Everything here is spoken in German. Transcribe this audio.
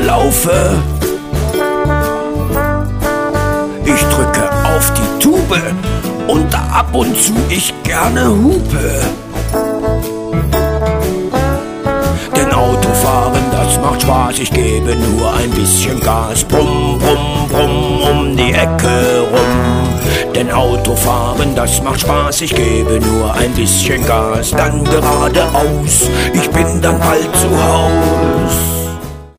laufe. Ich drücke auf die Tube und ab und zu ich gerne hupe. Denn Autofahren, das macht Spaß, ich gebe nur ein bisschen Gas. Brumm, brumm, brumm, um die Ecke rum. Denn Autofahren, das macht Spaß, ich gebe nur ein bisschen Gas. Dann geradeaus, ich bin dann bald zu Haus.